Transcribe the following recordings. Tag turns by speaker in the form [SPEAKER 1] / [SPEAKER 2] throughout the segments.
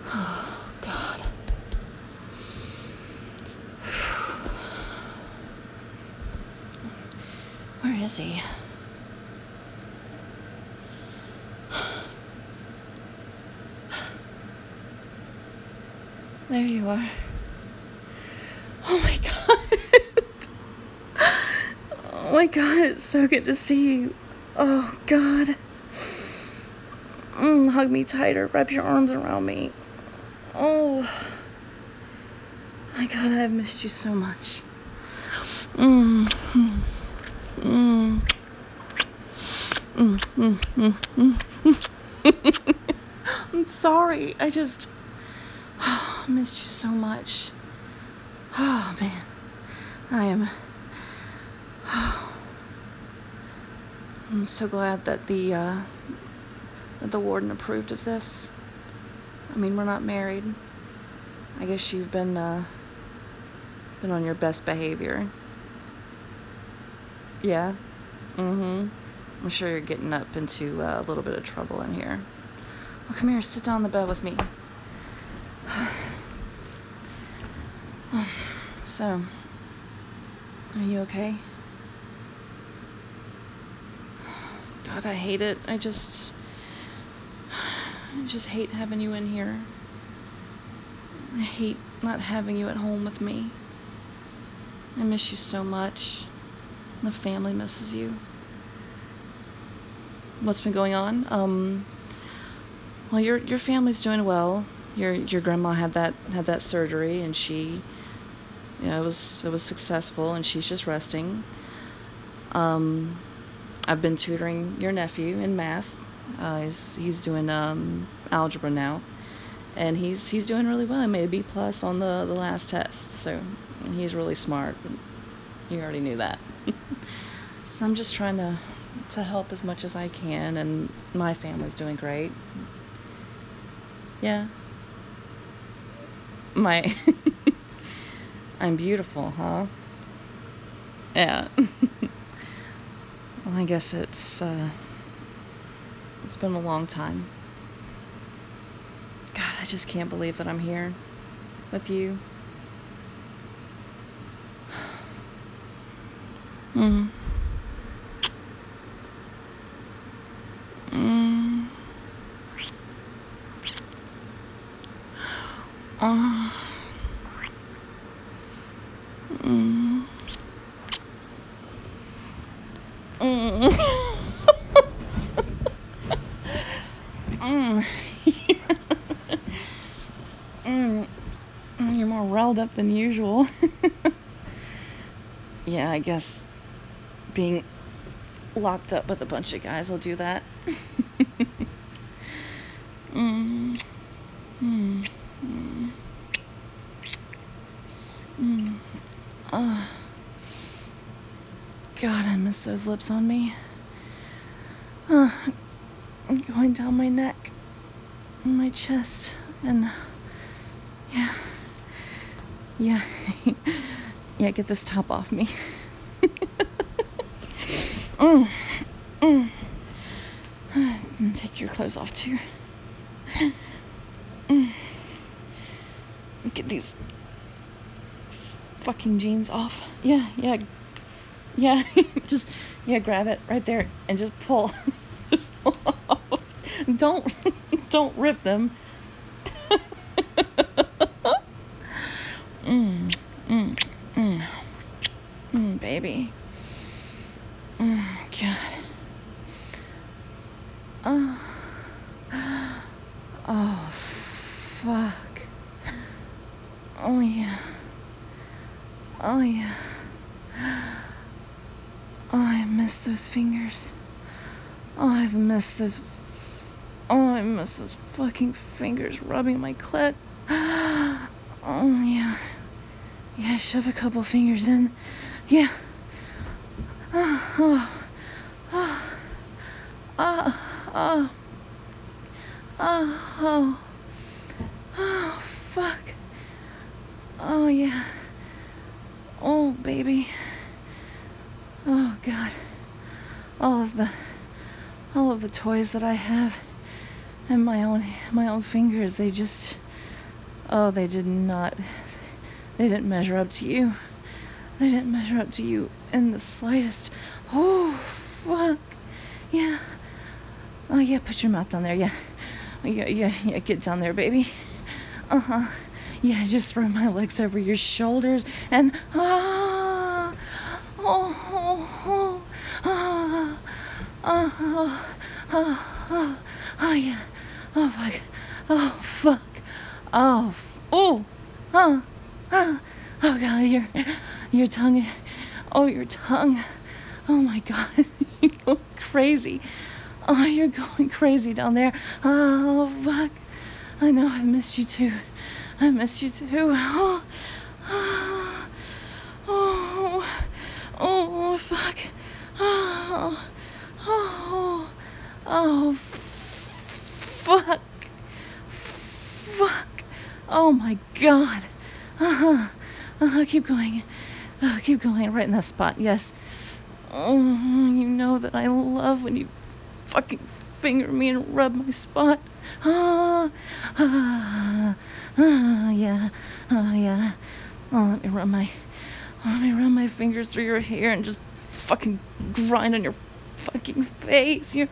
[SPEAKER 1] Oh, God. Where is he? There you are. Oh my God. Oh my God, it's so good to see you. Oh God. Hug me tighter. Wrap your arms around me. Oh my God, I've missed you so much. I'm sorry. I just missed you so much. Oh man, I'm so glad that the warden approved of this. I mean, we're not married. I guess you've been on your best behavior. Yeah. I'm sure you're getting up into a little bit of trouble in here. Well, come here, sit down on the bed with me. So, are you okay? God, I hate it. I just hate having you in here. I hate not having you at home with me. I miss you so much. The family misses you. What's been going on? Well, your family's doing well. Your grandma had that surgery, and she, it was successful, and she's just resting. I've been tutoring your nephew in math. He's doing algebra now, and he's doing really well. He made a B+ on the last test, so he's really smart. But you already knew that. So I'm just trying to help as much as I can, and my family's doing great. Yeah. I'm beautiful, huh? Yeah. Well, I guess it's been a long time. God, I just can't believe that I'm here with you. Mm. You're more riled up than usual. Yeah, I guess being locked up with a bunch of guys will do that. God, I miss those lips on me. Going down my neck, my chest, and yeah, get this top off me. And take your clothes off too. Get these fucking jeans off. Yeah. Just grab it right there and just pull. Just pull off. Don't rip them. Baby. God. Oh, fuck. Oh, yeah. Oh, I miss those fingers. I miss those fucking fingers rubbing my clit. Oh, yeah. Yeah, shove a couple fingers in. Yeah. Oh, fuck. Oh, yeah. Oh, baby. Oh, God. All of the toys that I have and my own fingers, they just Oh, they didn't measure up to you. They didn't measure up to you in the slightest. Oh, fuck. Yeah. Oh, yeah, put your mouth down there, yeah. Yeah, get down there, baby. Uh-huh. Yeah, just throw my legs over your shoulders and oh, yeah. Oh, fuck. Oh, fuck. Oh, oh, God, your tongue. Oh, your tongue. Oh, my God. You're going crazy. Oh, you're going crazy down there. Oh, fuck. I know, I missed you too. Oh, fuck. Oh, fuck. Oh, my God. Keep going. Keep going, right in that spot, yes. Oh, you know that I love when you fucking finger me and rub my spot. Yeah. Oh, yeah. Oh, let me run my fingers through your hair and just fucking grind on your fucking face. Yeah.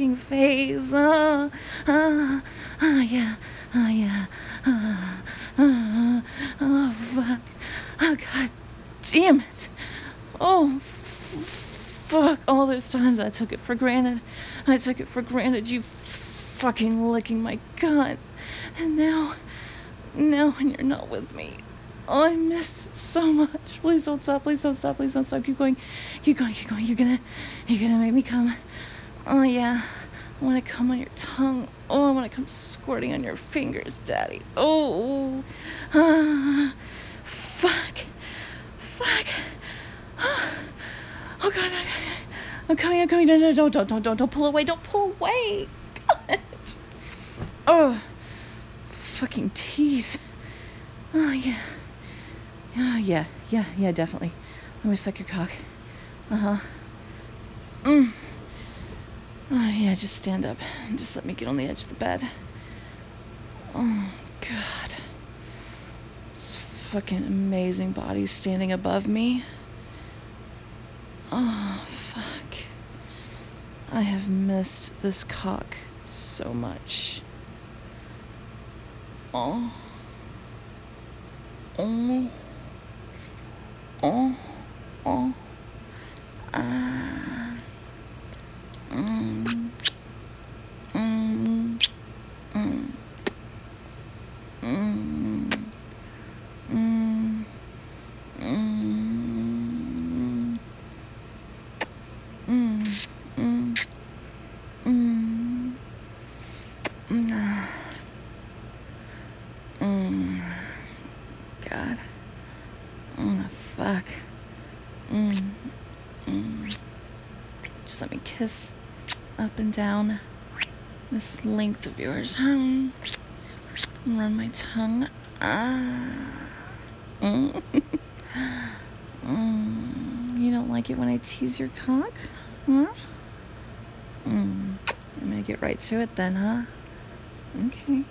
[SPEAKER 1] Yeah. Oh, fuck. Oh, God damn it. Oh, fuck. All those times I took it for granted. You fucking licking my cunt. And now when you're not with me, oh, I miss it so much. Please don't stop. Keep going. You're gonna make me come. Oh, yeah. I want to come on your tongue. Oh, I want to come squirting on your fingers, Daddy. Oh, fuck. Oh, God. I'm coming. No, don't pull away. God. Oh, fucking tease. Oh, yeah. Oh, yeah, definitely. Let me suck your cock. Uh-huh. Oh, yeah, just stand up. Just let me get on the edge of the bed. Oh, God. This fucking amazing body standing above me. Oh, fuck. I have missed this cock so much. Oh. God. Oh, fuck. Just let me kiss up and down this length of yours. Run my tongue. You don't like it when I tease your cock? Huh? I'm gonna get right to it then, huh? Okay.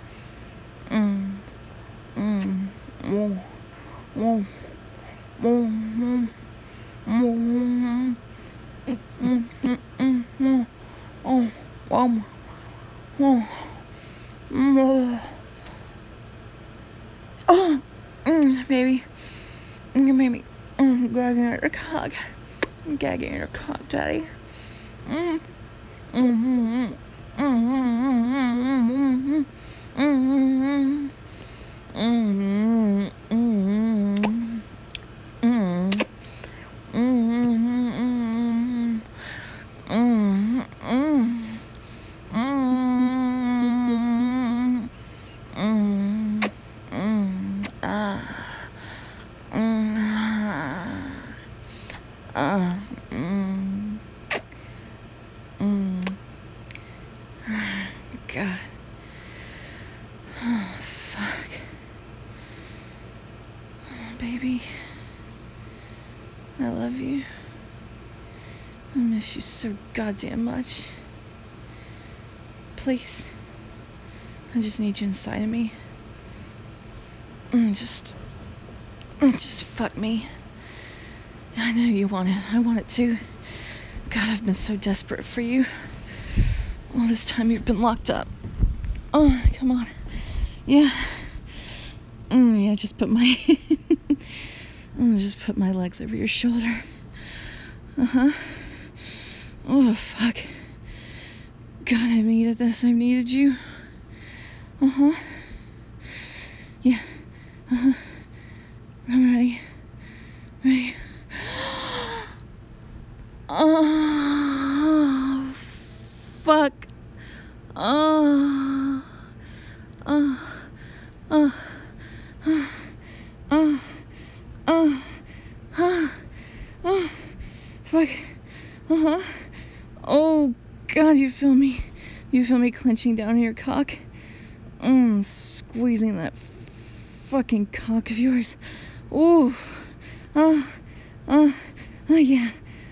[SPEAKER 1] Baby. You made me gagging at your cock. I'm gagging at your cock, Daddy. God. Oh, fuck. Oh, baby. I love you. I miss you so goddamn much. Please. I just need you inside of me. Just fuck me. I know you want it. I want it too. God, I've been so desperate for you. All this time you've been locked up. Oh, come on. Yeah. Yeah, just put my... just put my legs over your shoulder. Uh-huh. Oh, fuck. God, I've needed this. I've needed you. Uh-huh. Yeah. Uh-huh. I'm ready. Ready. Oh, fuck. Oh. Oh. Oh. Oh. Oh. Oh. Oh. Oh. Fuck. Uh-huh. Oh, God, you feel me? You feel me clenching down in your cock? Squeezing that fucking cock of yours. Ooh. Yeah.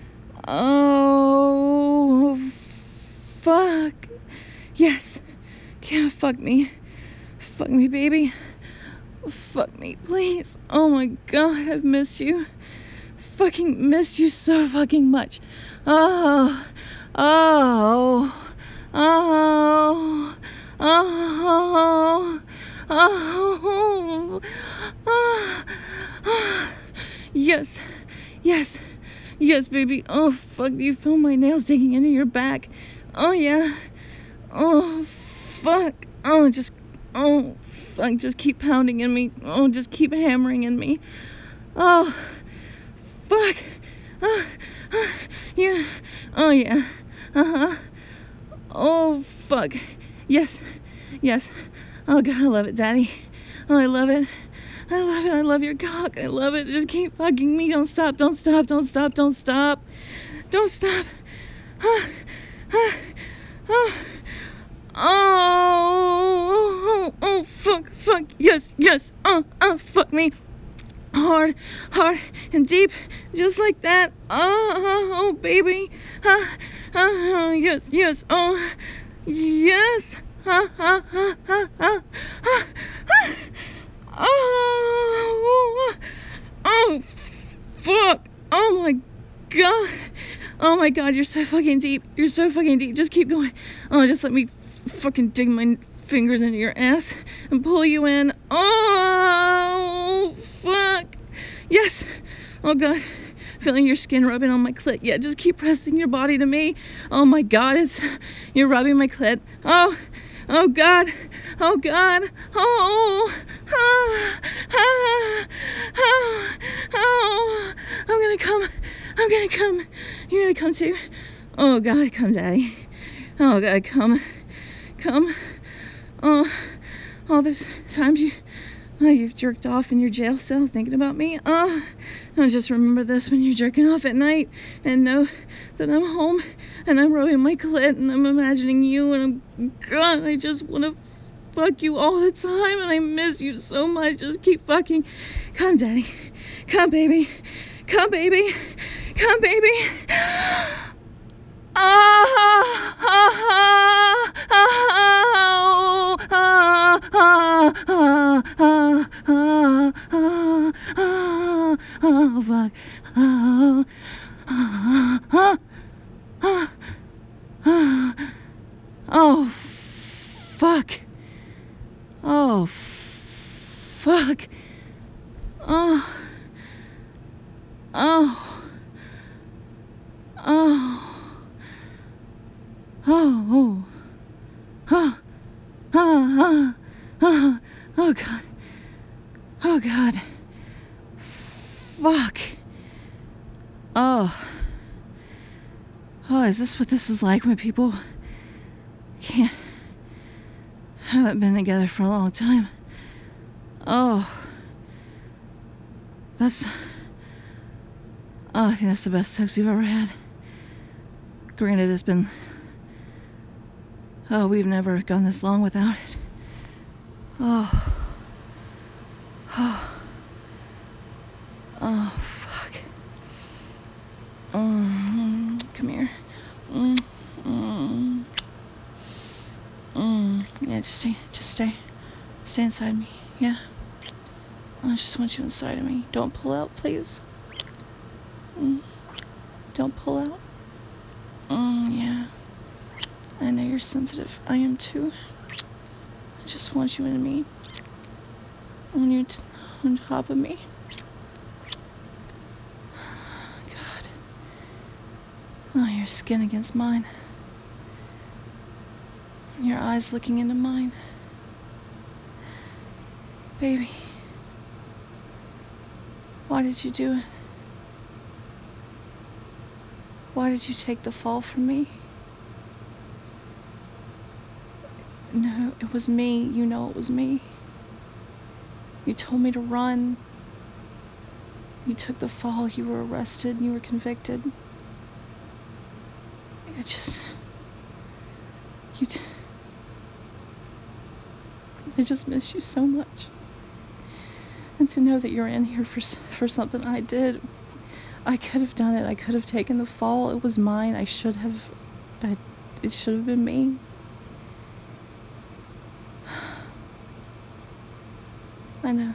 [SPEAKER 1] Oh, fuck. Yes. Yeah, fuck me. Fuck me, baby. Fuck me, please. Oh my God, I've missed you. Fucking missed you so fucking much. Oh. Oh. Oh. Oh. Oh. Oh. Yes. Yes. Yes, baby. Oh, fuck. Do you feel my nails digging into your back? Oh, yeah. Oh, fuck. Oh, just... Oh, fuck. Just keep pounding in me. Oh, just keep hammering in me. Oh, fuck. Yeah. Oh, yeah. Uh-huh. Oh, fuck. Yes. Yes. Oh, God, I love it, Daddy. Oh, I love it. I love it. I love your cock. I love it. Just keep fucking me. Don't stop. Don't stop. Don't stop. Don't stop. Don't stop. Oh, fuck, fuck. Yes, yes. Fuck me. Hard and deep, just like that. Oh, baby. Yes, yes. Oh, yes. Oh, fuck. Oh my God. Oh my God, you're so fucking deep. You're so fucking deep. Just keep going. Oh, just let me fucking dig my fingers into your ass and pull you in. Oh, fuck. Yes. Oh God. Feeling your skin rubbing on my clit. Yeah, just keep pressing your body to me. Oh my God, you're rubbing my clit. Oh God. Oh God. Oh. I'm gonna come. You're gonna come too. Oh God, come, Daddy. Oh God, come. Oh, all those times you've jerked off in your jail cell thinking about me. Oh, just remember this when you're jerking off at night and know that I'm home and I'm rubbing my clit and I'm imagining you and God, I just want to fuck you all the time and I miss you so much. Just keep fucking. Come, Daddy. Come, baby. Come, baby. Come, baby. Oh, fuck. Oh, fuck. Oh, fuck. Oh. Oh. Oh. Oh. Oh. Oh, God. Oh, God. Fuck. Oh. Oh, is this what this is like when people haven't been together for a long time? Oh. I think that's the best sex we've ever had. Granted, we've never gone this long without it. Oh. Oh, fuck. Come here. Yeah, just stay inside me. Yeah. I just want you inside of me. Don't pull out, please. Don't pull out. Yeah. I know you're sensitive. I am too. I just want you in me. I want you on top of me. God. Oh, your skin against mine. Your eyes looking into mine. Baby. Why did you do it? Why did you take the fall from me? No, it was me. You know it was me. You told me to run. You took the fall. You were arrested. You were convicted. I just miss you so much. And to know that you're in here for something I did. I could have done it. I could have taken the fall. It was mine. It should have been me. I know.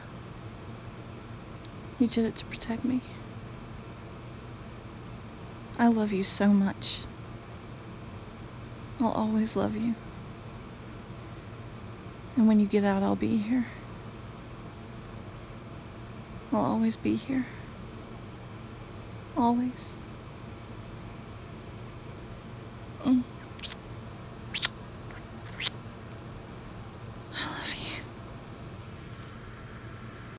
[SPEAKER 1] You did it to protect me. I love you so much. I'll always love you. And when you get out, I'll be here. I'll always be here. Always.